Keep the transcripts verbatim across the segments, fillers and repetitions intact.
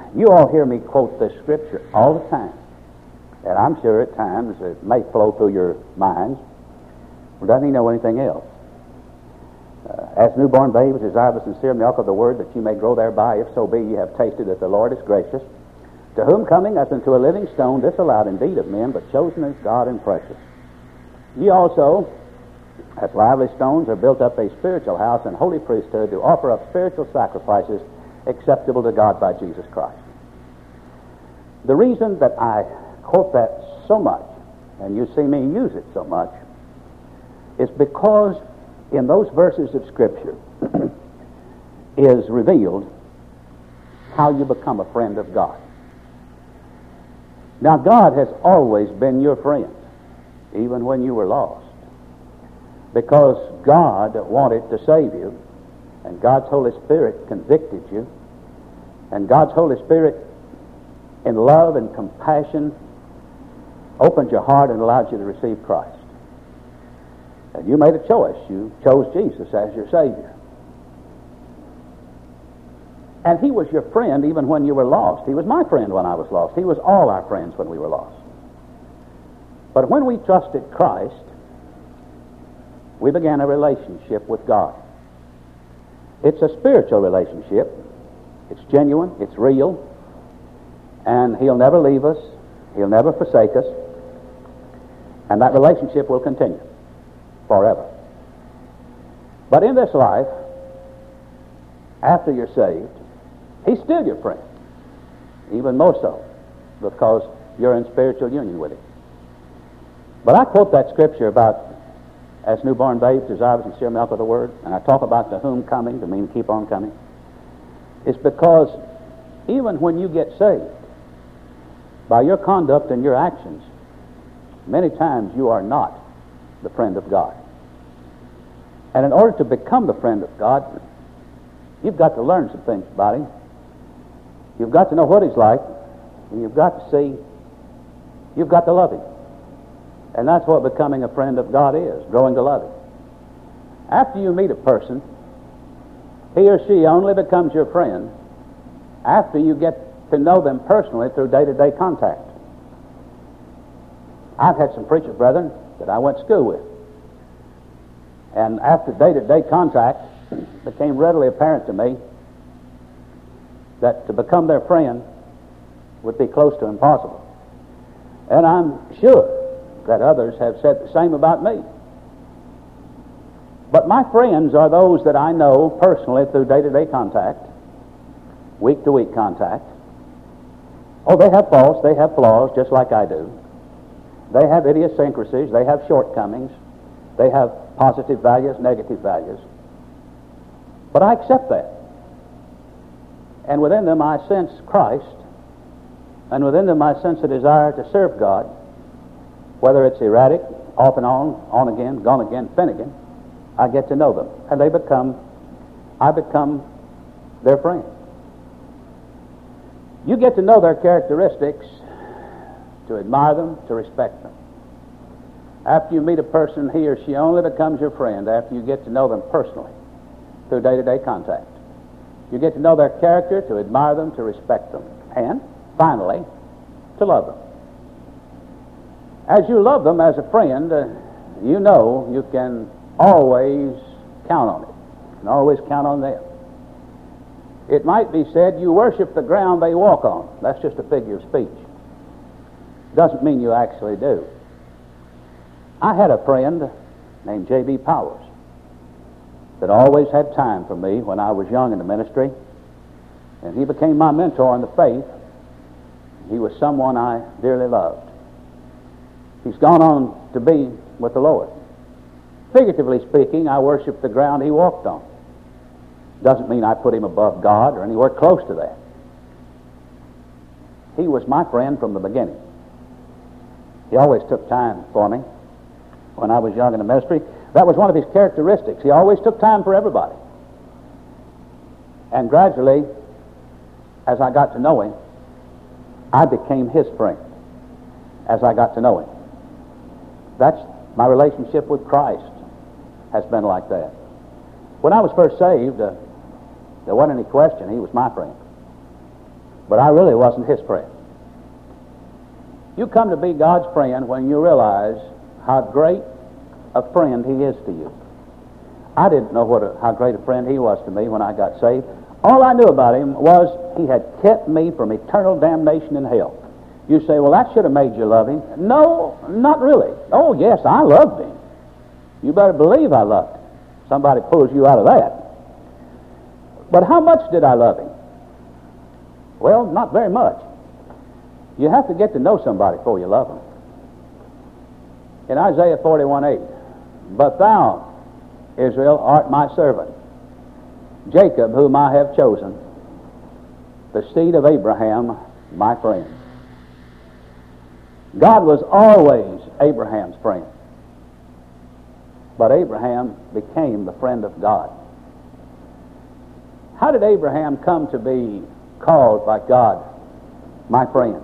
You all hear me quote this scripture all the time. And I'm sure at times it may flow through your minds. Well, doesn't he know anything else? Uh, as newborn babes, desire the sincere milk of the word, that you may grow thereby, if so be ye have tasted that the Lord is gracious. To whom coming as unto a living stone, disallowed indeed of men, but chosen of God and precious. Ye also, as lively stones, are built up a spiritual house and holy priesthood, to offer up spiritual sacrifices acceptable to God by Jesus Christ. The reason that I quote that so much, and you see me use it so much, is because in those verses of Scripture is revealed how you become a friend of God. Now, God has always been your friend, even when you were lost, because God wanted to save you, and God's Holy Spirit convicted you, and God's Holy Spirit, in love and compassion, opened your heart and allowed you to receive Christ. And you made a choice. You chose Jesus as your Savior. And He was your friend even when you were lost. He was my friend when I was lost. He was all our friends when we were lost. But when we trusted Christ, we began a relationship with God. It's a spiritual relationship. It's genuine. It's real. And He'll never leave us. He'll never forsake us. And that relationship will continue forever. But in this life, after you're saved, He's still your friend, even more so, because you're in spiritual union with Him. But I quote that scripture about, as newborn babes desire the sincere milk of the word, and I talk about to whom coming, to mean keep on coming. It's because even when you get saved, by your conduct and your actions, many times you are not the friend of God. And in order to become the friend of God, you've got to learn some things about Him. You've got to know what He's like, and you've got to see, you've got to love Him. And that's what becoming a friend of God is, growing to love Him. After you meet a person, he or she only becomes your friend after you get to know them personally through day-to-day contact. I've had some preacher brethren that I went to school with. And after day-to-day contact, it became readily apparent to me that to become their friend would be close to impossible. And I'm sure that others have said the same about me. But my friends are those that I know personally through day-to-day contact, week-to-week contact. Oh, they have faults, they have flaws, just like I do. They have idiosyncrasies, they have shortcomings, they have positive values, negative values. But I accept that. And within them I sense Christ, and within them I sense a desire to serve God, whether it's erratic, off and on, on again, gone again, Finnegan. I get to know them, and they become, I become their friend. You get to know their characteristics, to admire them, to respect them. After you meet a person, he or she only becomes your friend after you get to know them personally through day-to-day contact. You get to know their character, to admire them, to respect them, and finally, to love them. As you love them as a friend, uh, you know you can always count on it. You can always count on them. It might be said you worship the ground they walk on. That's just a figure of speech. Doesn't mean you actually do. I had a friend named J B Powers that always had time for me when I was young in the ministry, and he became my mentor in the faith. He was someone I dearly loved. He's gone on to be with the Lord. Figuratively speaking, I worship the ground he walked on. Doesn't mean I put him above God or anywhere close to that. He was my friend from the beginning. He always took time for me when I was young in the ministry. That was one of his characteristics. He always took time for everybody. And gradually, as I got to know him, I became his friend as I got to know him. That's my relationship with Christ has been like that. When I was first saved, uh, there wasn't any question he was my friend. but I really wasn't his friend. You come to be God's friend when you realize how great a friend he is to you. I didn't know what a, how great a friend he was to me when I got saved. All I knew about him was he had kept me from eternal damnation in hell. You say, well, that should have made you love him. No, not really. Oh, yes, I loved him. You better believe I loved him. Somebody pulls you out of that. But how much did I love him? Well, not very much. You have to get to know somebody before you love them. In Isaiah forty-one eight, but thou, Israel, art my servant, Jacob, whom I have chosen, the seed of Abraham, my friend. God was always Abraham's friend, but Abraham became the friend of God. How did Abraham come to be called by God my friend?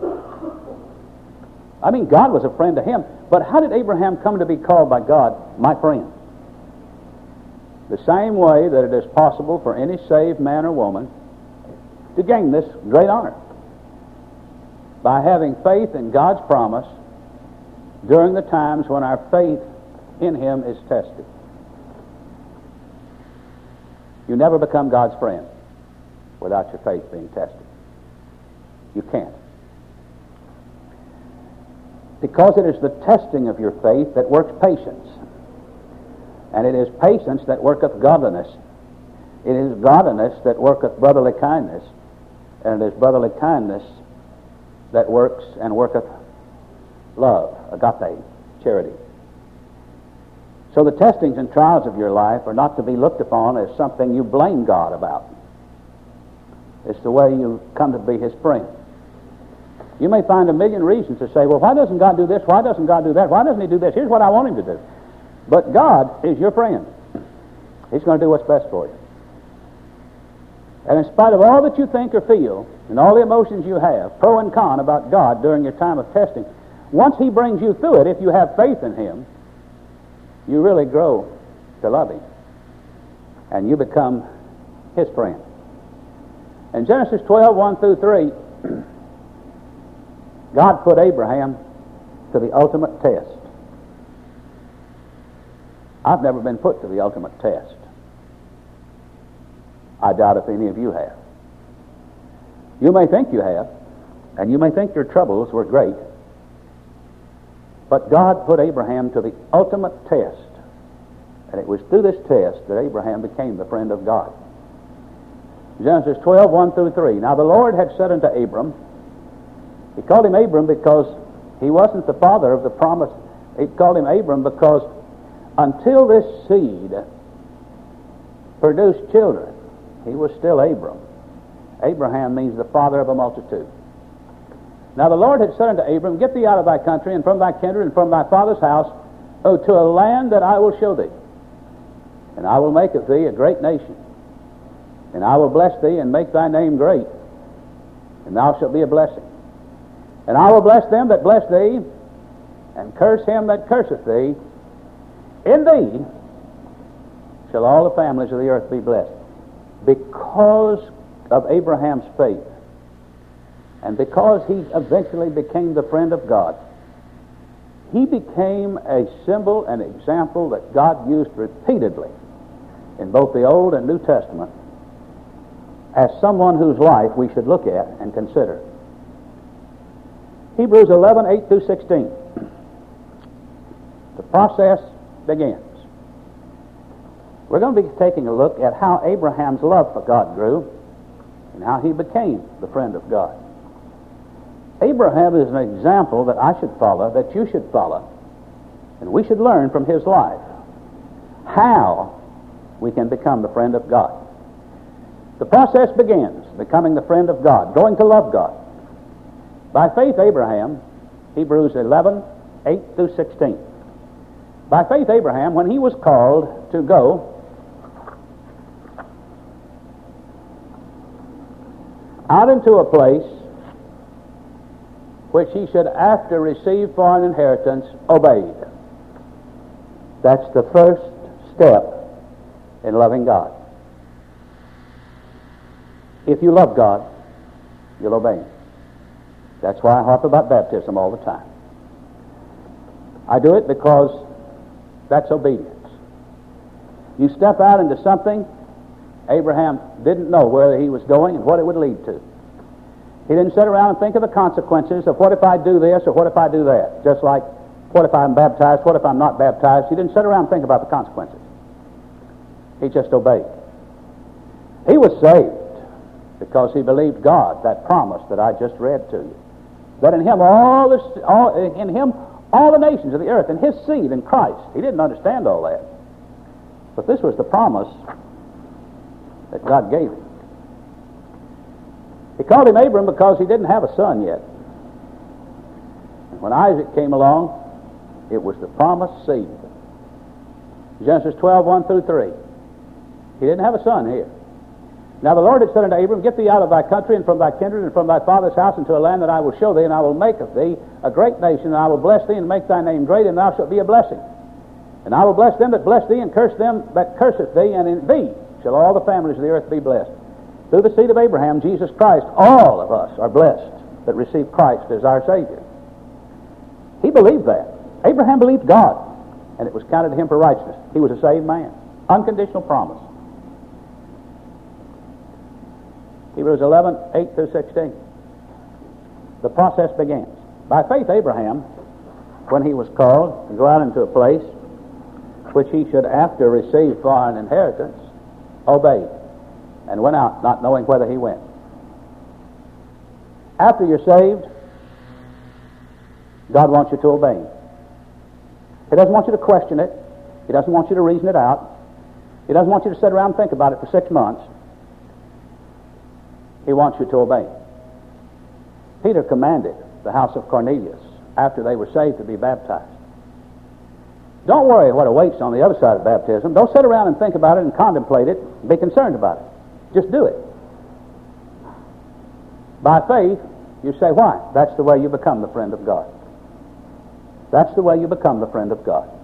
I mean, God was a friend to him, but how did Abraham come to be called by God my friend? The same way that it is possible for any saved man or woman to gain this great honor, by having faith in God's promise during the times when our faith in him is tested. You never become God's friend without your faith being tested. You can't. Because it is the testing of your faith that works patience. And it is patience that worketh godliness. It is godliness that worketh brotherly kindness. And it is brotherly kindness that works and worketh love, agape, charity. So the testings and trials of your life are not to be looked upon as something you blame God about. It's the way you come to be his friend. You may find a million reasons to say, well, why doesn't God do this? Why doesn't God do that? Why doesn't he do this? Here's what I want him to do. But God is your friend. He's going to do what's best for you. And in spite of all that you think or feel, and all the emotions you have, pro and con about God during your time of testing, once he brings you through it, if you have faith in him, you really grow to love him. And you become his friend. In Genesis twelve, one through three, God put Abraham to the ultimate test. I've never been put to the ultimate test. I doubt if any of you have. You may think you have, and you may think your troubles were great, but God put Abraham to the ultimate test, and it was through this test that Abraham became the friend of God. Genesis twelve, one through three. Now the Lord had said unto Abram, he called him Abram because he wasn't the father of the promise. He called him Abram because until this seed produced children, he was still Abram. Abraham means the father of a multitude. Now the Lord had said unto Abram, get thee out of thy country, and from thy kindred, and from thy father's house, oh, to a land that I will show thee. And I will make of thee a great nation. And I will bless thee, and make thy name great. And thou shalt be a blessing. And I will bless them that bless thee, and curse him that curseth thee. In thee shall all the families of the earth be blessed. Because of Abraham's faith, and because he eventually became the friend of God, he became a symbol and example that God used repeatedly in both the Old and New Testament as someone whose life we should look at and consider. Hebrews eleven, eight through sixteen. The process begins. We're going to be taking a look at how Abraham's love for God grew and how he became the friend of God. Abraham is an example that I should follow, that you should follow, and we should learn from his life how we can become the friend of God. The process begins, becoming the friend of God, growing to love God. By faith, Abraham, Hebrews eleven, eight through sixteen. By faith, Abraham, when he was called to go out into a place which he should after receive for an inheritance, obeyed. That's the first step in loving God. If you love God, you'll obey him. That's why I harp about baptism all the time. I do it because that's obedience. You step out into something, Abraham didn't know where he was going and what it would lead to. He didn't sit around and think of the consequences of what if I do this or what if I do that. Just like, what if I'm baptized, what if I'm not baptized. He didn't sit around and think about the consequences. He just obeyed. He was saved because he believed God, that promise that I just read to you. That in him all, this, all in him all the nations of the earth, in his seed, in Christ. He didn't understand all that. But this was the promise that God gave him. He called him Abram because he didn't have a son yet. And when Isaac came along, it was the promised seed. Genesis twelve, one through three. He didn't have a son here. Now the Lord had said unto Abram, Get thee out of thy country and from thy kindred and from thy father's house into a land that I will show thee, and I will make of thee a great nation, and I will bless thee and make thy name great, and thou shalt be a blessing. And I will bless them that bless thee, and curse them that curseth thee, and in thee shall all the families of the earth be blessed. Through the seed of Abraham, Jesus Christ, all of us are blessed that receive Christ as our Savior. He believed that. Abraham believed God, and it was counted to him for righteousness. He was a saved man. Unconditional promise. Hebrews eleven, eight through sixteen. The process begins. By faith, Abraham, when he was called to go out into a place which he should after receive for an inheritance, obeyed, and went out, not knowing whither he went. After you're saved, God wants you to obey him. He doesn't want you to question it. He doesn't want you to reason it out. He doesn't want you to sit around and think about it for six months. He wants you to obey. Peter commanded the house of Cornelius, after they were saved, to be baptized. Don't worry what awaits on the other side of baptism. Don't sit around and think about it and contemplate it and be concerned about it. Just do it. By faith, you say, why? That's the way you become the friend of God. That's the way you become the friend of God.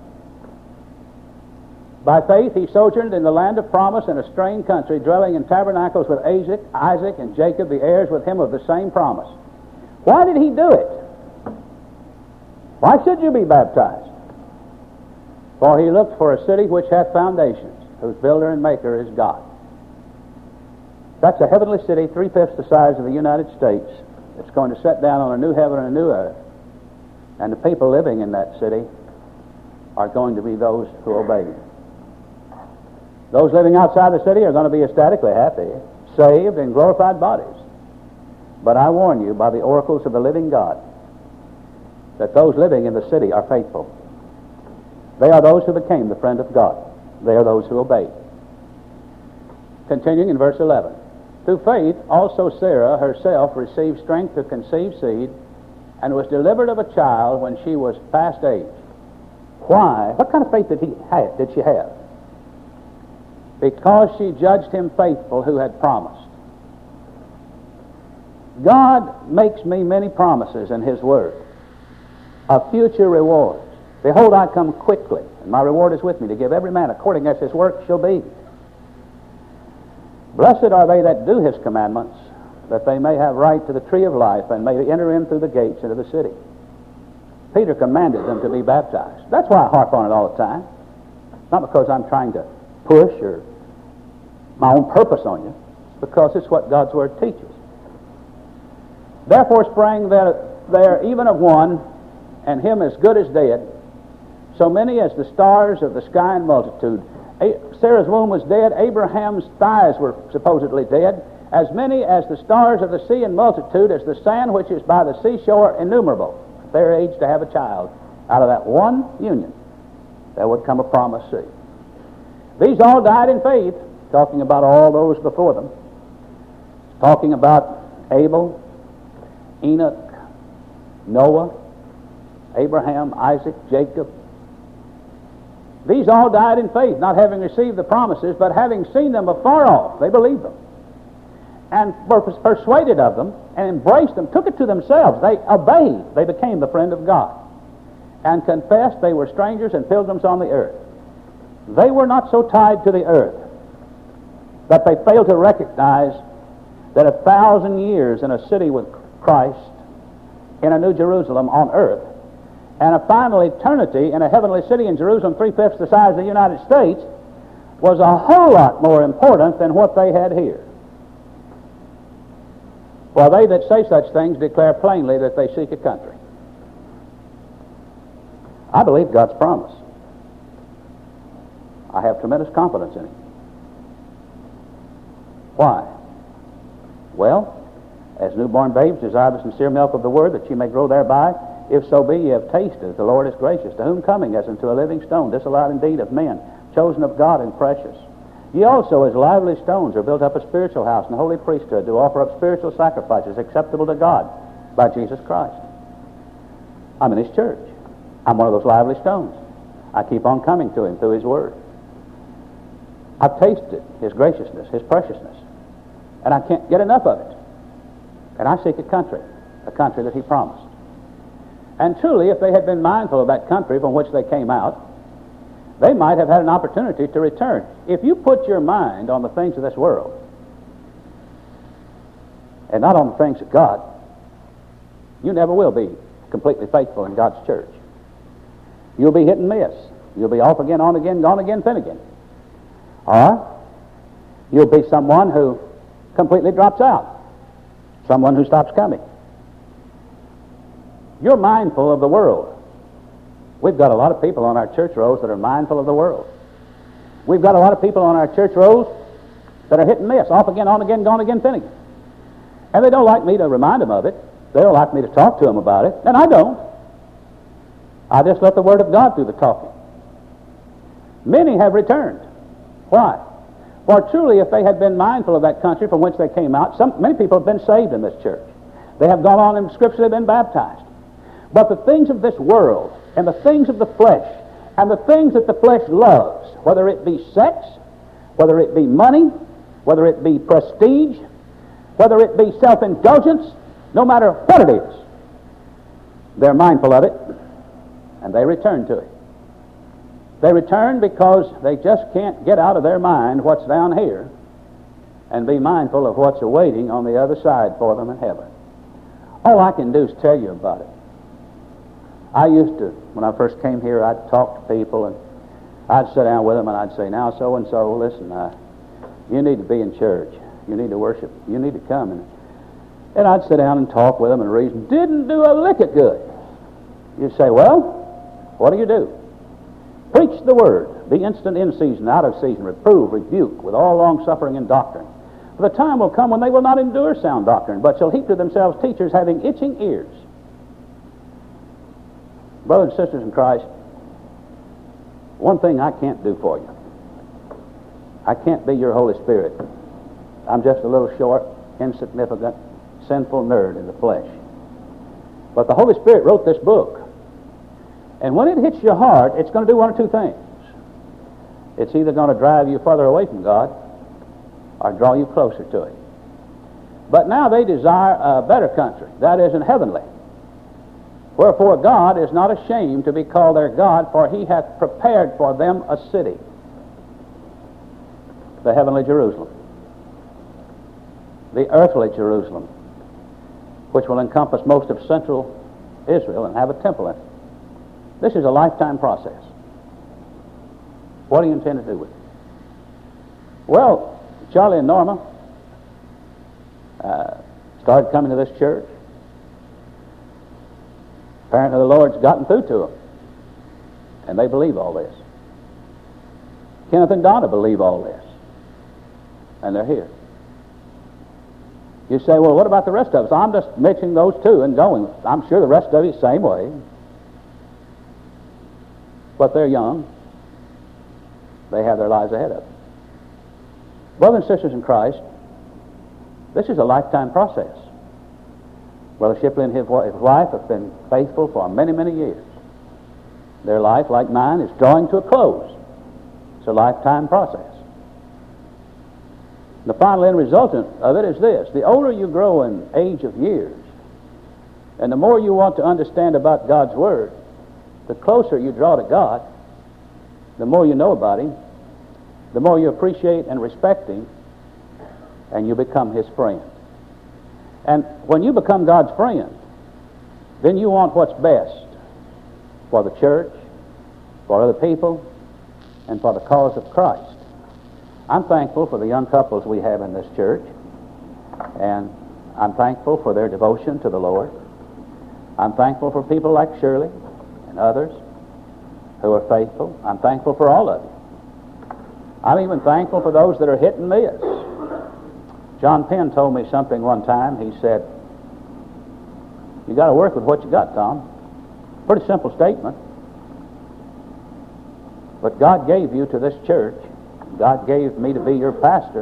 By faith, he sojourned in the land of promise in a strange country, dwelling in tabernacles with Isaac, Isaac and Jacob, the heirs with him of the same promise. Why did he do it? Why should you be baptized? For he looked for a city which hath foundations, whose builder and maker is God. That's a heavenly city, three-fifths the size of the United States. It's going to set down on a new heaven and a new earth. And the people living in that city are going to be those who obey him. Those living outside the city are going to be ecstatically happy, saved, in glorified bodies. But I warn you, by the oracles of the living God, that those living in the city are faithful. They are those who became the friend of God. They are those who obeyed. Continuing in verse eleven. Through faith also Sarah herself received strength to conceive seed, and was delivered of a child when she was past age. Why? What kind of faith did he have? Did she have? Because she judged him faithful who had promised. God makes me many promises in his word of future rewards. Behold, I come quickly, and my reward is with me, to give every man according as his work shall be. Blessed are they that do his commandments, that they may have right to the tree of life, and may enter in through the gates into the city. Peter commanded them to be baptized. That's why I harp on it all the time. Not because I'm trying to push or my own purpose on you. It's because it's what God's word teaches. Therefore sprang there, there even of one, and him as good as dead, so many as the stars of the sky in multitude. Sarah's womb was dead. Abraham's thighs were supposedly dead. As many as the stars of the sea in multitude, as the sand which is by the seashore innumerable. At their age to have a child. Out of that one union, there would come a promised seed. These all died in faith, talking about all those before them. Talking about Abel, Enoch, Noah, Abraham, Isaac, Jacob. These all died in faith, not having received the promises, but having seen them afar off. They believed them, and were persuaded of them, and embraced them, took it to themselves. They obeyed. They became the friend of God, and confessed they were strangers and pilgrims on the earth. They were not so tied to the earth that they failed to recognize that a thousand years in a city with Christ, in a New Jerusalem on earth, and a final eternity in a heavenly city in Jerusalem, three-fifths the size of the United States, was a whole lot more important than what they had here. Well, they that say such things declare plainly that they seek a country. I believe God's promise. I have tremendous confidence in it. Why? Well, as newborn babes desire the sincere milk of the word, that ye may grow thereby. If so be ye have tasted that the Lord is gracious, to whom coming as unto a living stone, disallowed indeed of men, chosen of God and precious. Ye also, as lively stones, are built up a spiritual house and a holy priesthood, to offer up spiritual sacrifices acceptable to God by Jesus Christ. I'm in His church. I'm one of those lively stones. I keep on coming to Him through His Word. I've tasted His graciousness, His preciousness, and I can't get enough of it. And I seek a country, a country that He promised. And truly, if they had been mindful of that country from which they came out, they might have had an opportunity to return. If you put your mind on the things of this world and not on the things of God, you never will be completely faithful in God's church. You'll be hit and miss. You'll be off again, on again, gone again, fin again. Or you'll be someone who completely drops out, someone who stops coming. You're mindful of the world. We've got a lot of people on our church rows that are mindful of the world. We've got a lot of people on our church rows that are hit and miss, off again, on again, gone again, fin again. And they don't like me to remind them of it. They don't like me to talk to them about it, and I don't. I just let the Word of God do the talking. Many have returned. Why? For truly, if they had been mindful of that country from which they came out, some, many people have been saved in this church. They have gone on in Scripture, they've been baptized. But the things of this world, and the things of the flesh, and the things that the flesh loves, whether it be sex, whether it be money, whether it be prestige, whether it be self-indulgence, no matter what it is, they're mindful of it, and they return to it. They return because they just can't get out of their mind what's down here and be mindful of what's awaiting on the other side for them in heaven. All I can do is tell you about it. I used to, when I first came here, I'd talk to people, and I'd sit down with them, and I'd say, now, so-and-so, listen, uh, you need to be in church. You need to worship. You need to come. And, and I'd sit down and talk with them and reason. Didn't do a lick of good. You'd say, well, what do you do? Preach the word. Be instant in season, out of season. Reprove, rebuke, with all long-suffering and doctrine. For the time will come when they will not endure sound doctrine, but shall heap to themselves teachers having itching ears. Brothers and sisters in Christ, one thing I can't do for you. I can't be your Holy Spirit. I'm just a little short, insignificant, sinful nerd in the flesh. But the Holy Spirit wrote this book. And when it hits your heart, it's going to do one or two things. It's either going to drive you further away from God or draw you closer to Him. But now they desire a better country, that is, in heavenly. Wherefore God is not ashamed to be called their God, for He hath prepared for them a city, the heavenly Jerusalem, the earthly Jerusalem, which will encompass most of central Israel and have a temple in it. This is a lifetime process. What do you intend to do with it? Well, Charlie and Norma uh, started coming to this church. Apparently the Lord's gotten through to them, and they believe all this. Kenneth and Donna believe all this, and they're here. You say, well, what about the rest of us? I'm just mixing those two and going. I'm sure the rest of you the same way. But they're young. They have their lives ahead of them. Brothers and sisters in Christ, this is a lifetime process. Brother Shipley and his wife have been faithful for many, many years. Their life, like mine, is drawing to a close. It's a lifetime process. The final end resultant of it is this. The older you grow in age of years, and the more you want to understand about God's Word, the closer you draw to God, the more you know about Him, the more you appreciate and respect Him, and you become His friend. And when you become God's friend, then you want what's best for the church, for other people, and for the cause of Christ. I'm thankful for the young couples we have in this church, and I'm thankful for their devotion to the Lord. I'm thankful for people like Shirley and others who are faithful. I'm thankful for all of you. I'm even thankful for those that are hit and miss. John Penn told me something one time. He said, "You got to work with what you got, Tom." Pretty simple statement. But God gave you to this church. God gave me to be your pastor.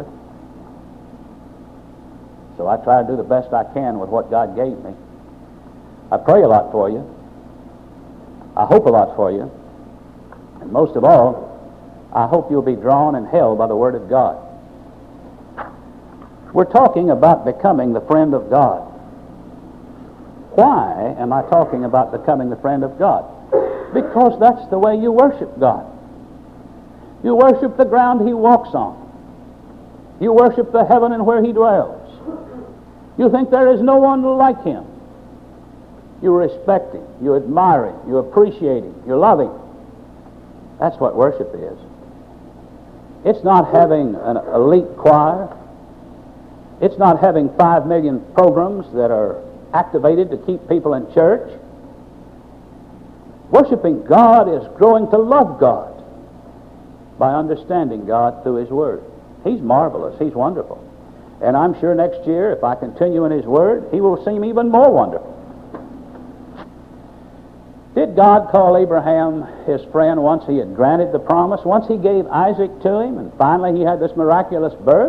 So I try to do the best I can with what God gave me. I pray a lot for you. I hope a lot for you. And most of all, I hope you'll be drawn and held by the Word of God. We're talking about becoming the friend of God. Why am I talking about becoming the friend of God? Because that's the way you worship God. You worship the ground He walks on. You worship the heaven and where He dwells. You think there is no one like Him. You respect Him. You admire Him. You appreciate Him. You love Him. That's what worship is. It's not having an elite choir. It's not having five million programs that are activated to keep people in church. Worshiping God is growing to love God by understanding God through His Word. He's marvelous. He's wonderful. And I'm sure next year, if I continue in His Word, He will seem even more wonderful. Did God call Abraham His friend once He had granted the promise? Once He gave Isaac to him, and finally he had this miraculous birth?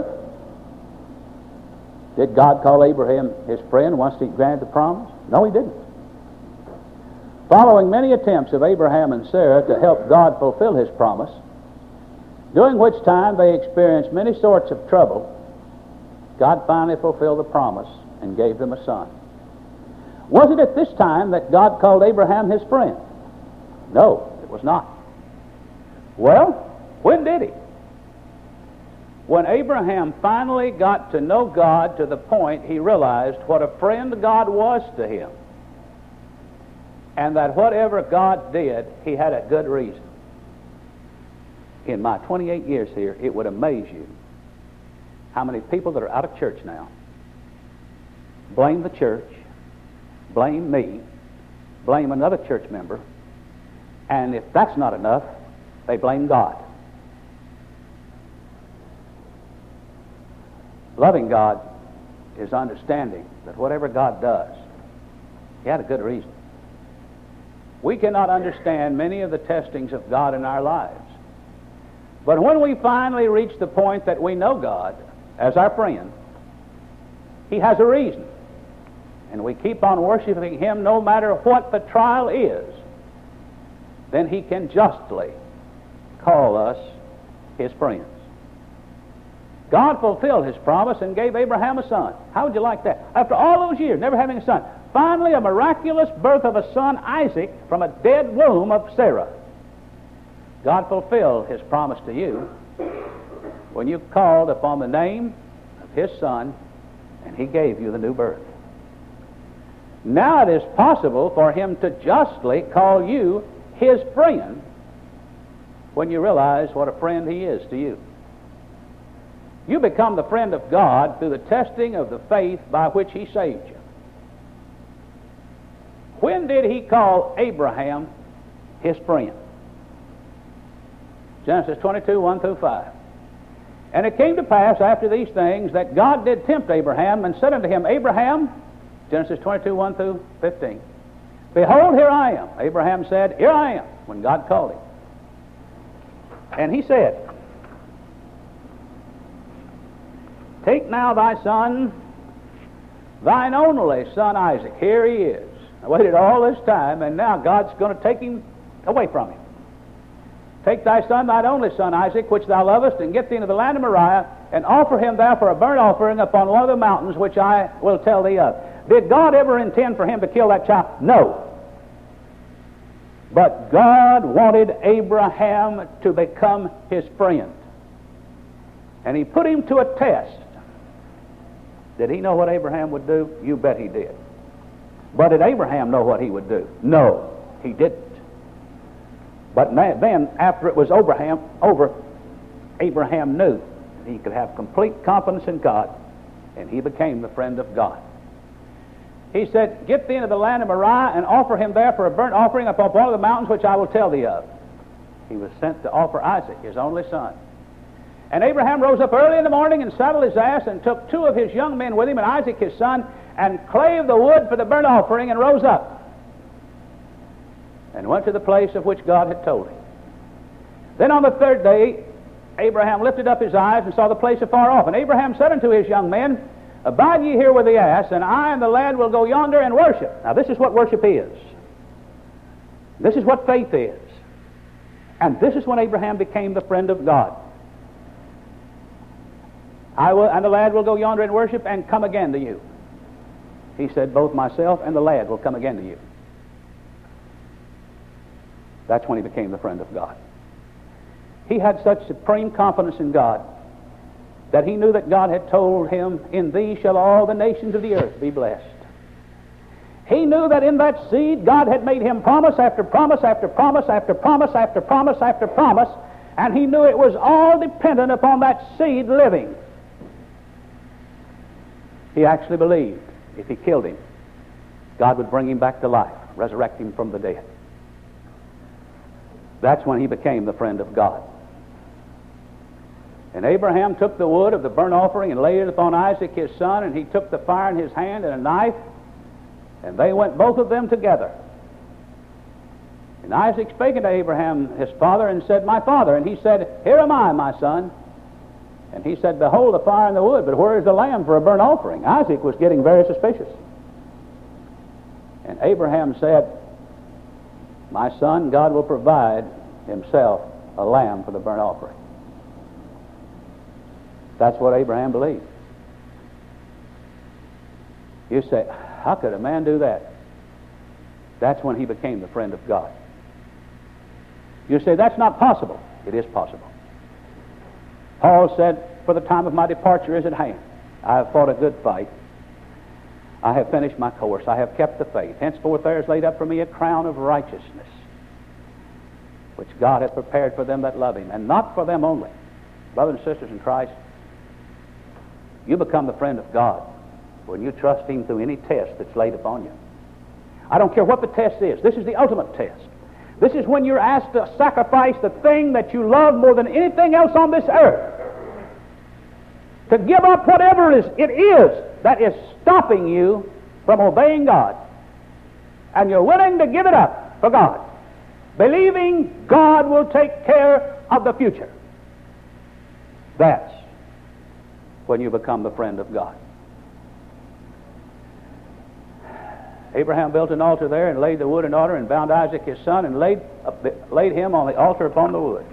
Did God call Abraham His friend once He granted the promise? No, He didn't. Following many attempts of Abraham and Sarah to help God fulfill His promise, during which time they experienced many sorts of trouble, God finally fulfilled the promise and gave them a son. Was it at this time that God called Abraham His friend? No, it was not. Well, when did He? When Abraham finally got to know God to the point he realized what a friend God was to him, and that whatever God did, He had a good reason. In my twenty-eight years here, it would amaze you how many people that are out of church now blame the church, blame me, blame another church member, and if that's not enough, they blame God. Loving God is understanding that whatever God does, He had a good reason. We cannot understand many of the testings of God in our lives. But when we finally reach the point that we know God as our friend, He has a reason. And we keep on worshiping Him no matter what the trial is, then He can justly call us His friends. God fulfilled His promise and gave Abraham a son. How would you like that? After all those years, never having a son, finally a miraculous birth of a son, Isaac, from a dead womb of Sarah. God fulfilled His promise to you when you called upon the name of His Son, and He gave you the new birth. Now it is possible for Him to justly call you His friend when you realize what a friend He is to you. You become the friend of God through the testing of the faith by which He saved you. When did He call Abraham His friend? Genesis twenty-two, one through five. And it came to pass after these things that God did tempt Abraham and said unto him, Abraham, Genesis twenty-two, one through fifteen. Behold, here I am. Abraham said, Here I am, when God called him. And He said, Take now thy son, thine only son Isaac. Here he is. I waited all this time, and now God's going to take him away from him. Take thy son, thine only son Isaac, which thou lovest, and get thee into the land of Moriah, and offer him there for a burnt offering upon one of the mountains which I will tell thee of. Did God ever intend for him to kill that child? No. But God wanted Abraham to become His friend. And He put him to a test. Did he know what Abraham would do? You bet he did. But did Abraham know what he would do? No, he didn't. But then, after it was Abraham, over, Abraham knew he could have complete confidence in God, and he became the friend of God. He said, "Get thee into the land of Moriah and offer him there for a burnt offering upon one of the mountains which I will tell thee of." He was sent to offer Isaac, his only son. And Abraham rose up early in the morning and saddled his ass and took two of his young men with him and Isaac his son and clave the wood for the burnt offering and rose up and went to the place of which God had told him. Then on the third day Abraham lifted up his eyes and saw the place afar off. And Abraham said unto his young men, "Abide ye here with the ass, and I and the lad will go yonder and worship." Now this is what worship is. This is what faith is. And this is when Abraham became the friend of God. I will, and the lad will go yonder and worship and come again to you. He said, both myself and the lad will come again to you. That's when he became the friend of God. He had such supreme confidence in God that he knew that God had told him, "In thee shall all the nations of the earth be blessed." He knew that in that seed God had made him promise after promise after promise after promise after promise after promise, and he knew it was all dependent upon that seed living. He actually believed if he killed him, God would bring him back to life, resurrect him from the dead. That's when he became the friend of God. And Abraham took the wood of the burnt offering and laid it upon Isaac his son, and he took the fire in his hand and a knife, and they went both of them together. And Isaac spake unto Abraham his father and said, "My father." And he said, "Here am I, my son." And he said, "Behold the fire and the wood, but where is the lamb for a burnt offering?" Isaac was getting very suspicious. And Abraham said, "My son, God will provide himself a lamb for the burnt offering." That's what Abraham believed. You say, how could a man do that? That's when he became the friend of God. You say, that's not possible. It is possible. Paul said, "For the time of my departure is at hand. I have fought a good fight. I have finished my course. I have kept the faith. Henceforth there is laid up for me a crown of righteousness, which God hath prepared for them that love him, and not for them only." Brothers and sisters in Christ, you become the friend of God when you trust him through any test that's laid upon you. I don't care what the test is. This is the ultimate test. This is when you're asked to sacrifice the thing that you love more than anything else on this earth. To give up whatever it is, it is that is stopping you from obeying God. And you're willing to give it up for God, believing God will take care of the future. That's when you become the friend of God. Abraham built an altar there and laid the wood in order and bound Isaac his son and laid, uh, laid him on the altar upon the wood.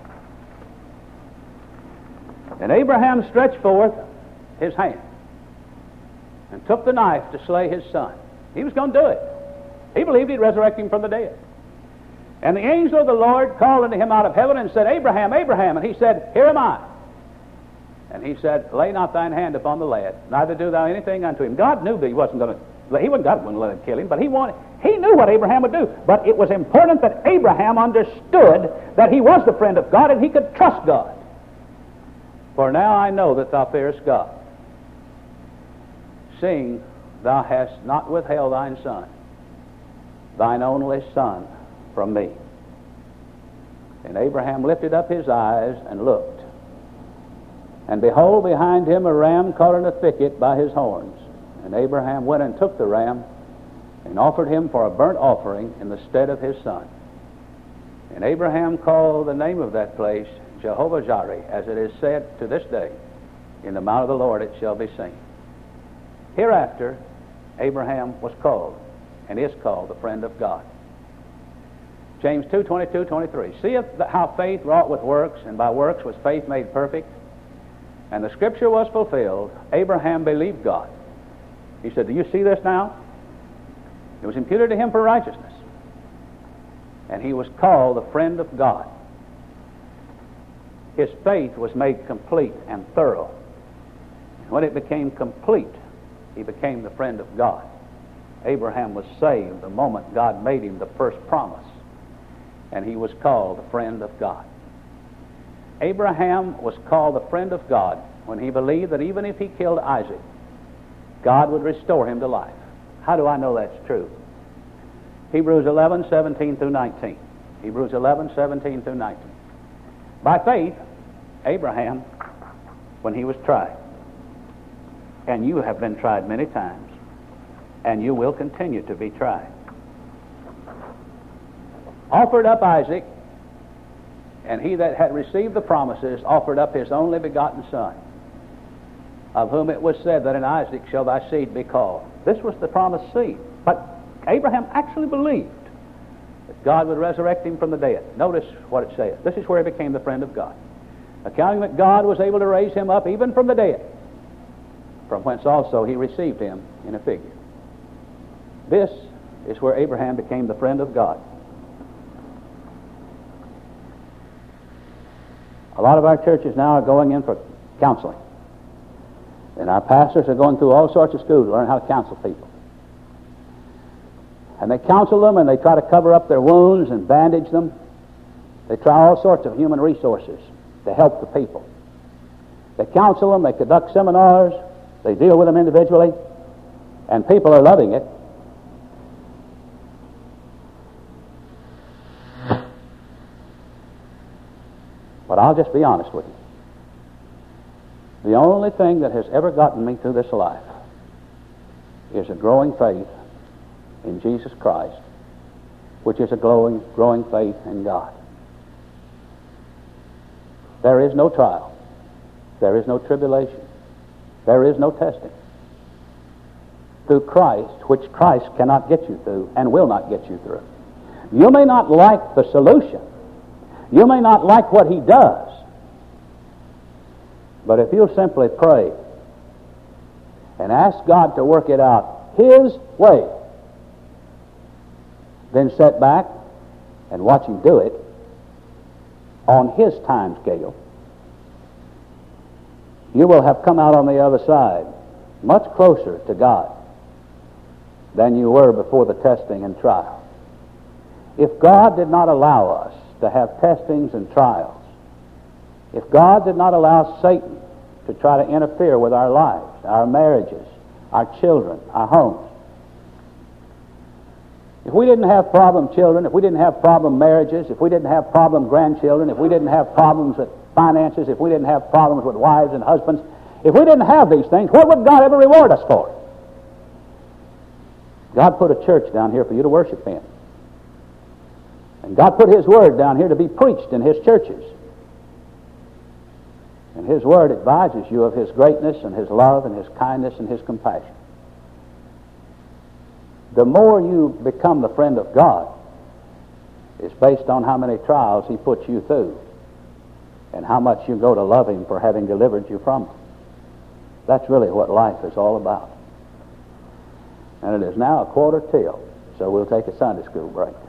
And Abraham stretched forth his hand and took the knife to slay his son. He was going to do it. He believed he'd resurrect him from the dead. And the angel of the Lord called unto him out of heaven and said, "Abraham, Abraham." And he said, "Here am I." And he said, "Lay not thine hand upon the lad, neither do thou anything unto him." God knew that he wasn't going to, he wasn't God wouldn't let him kill him, but he wanted, he knew what Abraham would do. But it was important that Abraham understood that he was the friend of God and he could trust God. "For now I know that thou fearest God, seeing thou hast not withheld thine son, thine only son, from me." And Abraham lifted up his eyes and looked, and behold, behind him a ram caught in a thicket by his horns. And Abraham went and took the ram and offered him for a burnt offering in the stead of his son. And Abraham called the name of that place Jehovah Jireh, as it is said to this day, "In the mount of the Lord it shall be seen." Hereafter, Abraham was called and is called the friend of God. James two, twenty-two, twenty-three. "Seeth how faith wrought with works, and by works was faith made perfect. And the scripture was fulfilled, Abraham believed God." He said, "Do you see this now? It was imputed to him for righteousness. And he was called the friend of God." His faith was made complete and thorough. when it became complete, he became the friend of God. Abraham was saved the moment God made him the first promise, and he was called the friend of God. Abraham was called the friend of God when he believed that even if he killed Isaac, God would restore him to life. How do I know that's true? Hebrews eleven, seventeen through nineteen. Hebrews eleven, seventeen through nineteen. By faith, Abraham, when he was tried, and you have been tried many times, and you will continue to be tried, offered up Isaac, and he that had received the promises offered up his only begotten son, of whom it was said that in Isaac shall thy seed be called. This was the promised seed. But Abraham actually believed that God would resurrect him from the dead. Notice what it says. This is where he became the friend of God. Accounting that God was able to raise him up even from the dead, from whence also he received him in a figure. This is where Abraham became the friend of God. A lot of our churches now are going in for counseling. And our pastors are going through all sorts of schools to learn how to counsel people. And they counsel them and they try to cover up their wounds and bandage them. They try all sorts of human resources to help the people. They counsel them, they conduct seminars, they deal with them individually, and people are loving it. But I'll just be honest with you. The only thing that has ever gotten me through this life is a growing faith in Jesus Christ, which is a growing, growing faith in God. There is no trial. There is no tribulation. There is no testing through Christ, which Christ cannot get you through and will not get you through. You may not like the solution. You may not like what he does. But if you'll simply pray and ask God to work it out his way, then sit back and watch him do it on his time scale, you will have come out on the other side much closer to God than you were before the testing and trial. If God did not allow us to have testings and trials, if God did not allow Satan to try to interfere with our lives, our marriages, our children, our homes, if we didn't have problem children, if we didn't have problem marriages, if we didn't have problem grandchildren, if we didn't have problems with finances, if we didn't have problems with wives and husbands, if we didn't have these things, what would God ever reward us for? God put a church down here for you to worship in. And God put his word down here to be preached in his churches. And his word advises you of his greatness and his love and his kindness and his compassion. The more you become the friend of God is based on how many trials he puts you through and how much you go to love him for having delivered you from them. That's really what life is all about. And it is now a quarter till, so we'll take a Sunday school break.